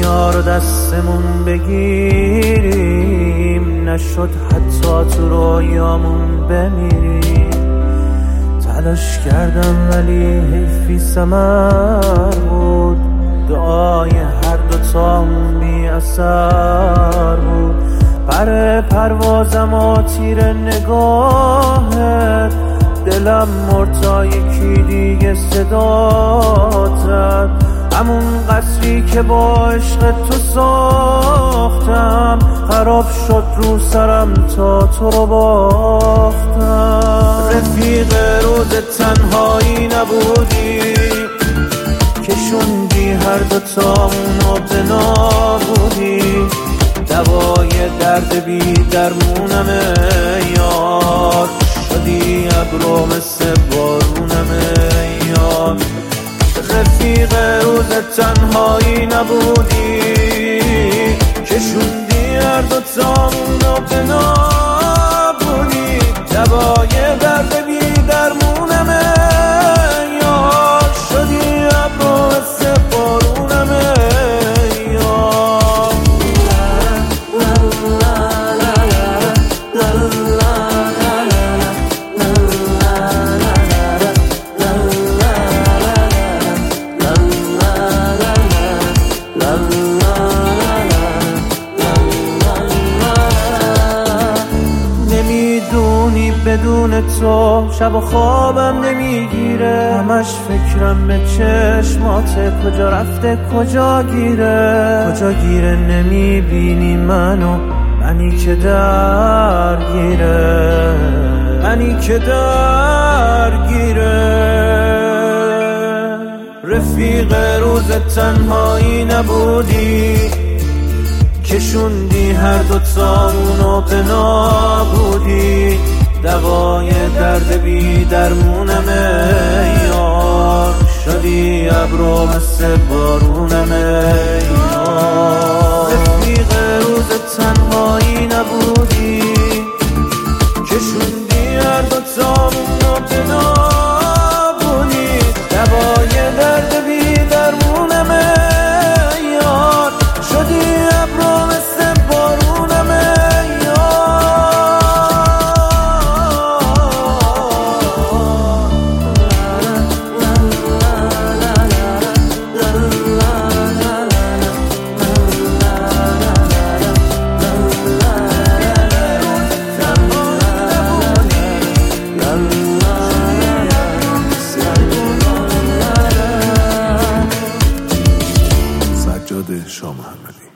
دنیا رو دستمون بگیریم، نشد حتی تو رویامون بمیریم. تلاش کردم ولی حیفی ثمر بود، دعای هر دوتامون بی اثر بود. پر پروازم و تیر نگاهت، دلم مرتا یکی دیگه صدا زد. همون قصری که با عشق تو ساختم، خراب شد رو سرم تا تو رو باختم. رفیق روز تنهایی نبودی، کشوندی هر دوتامونو به نابودی. دوای درد بی درمونمه یار، شدی ابرو مثل بارونمه یار. رفیق روز تنهایی نبودی، کشوندی هر دوتامونو به نابودی. دوای درد بی درمونمه یار، شدی ابرو مثل بارونمه یار. نمیدونی بدون تو شب و خوابم نمیگیره، همش فکرم به چشماته، کجا رفته کجا گیره. نمیبینی منی که درگیره. رفیق روز تنهایی نبودی، کشوندی هر دوتامونو به نابودی. دوای درد بی درمونمه یار، شدی ابرو مثل بارونمه یار. رفیق روز تنهایی نبودی، کشوندی هر دوتامونو به نابودی. دوای درد بی درمونمه یار، شدی ابرو مثل بارونمه سجاد شاه محمدی.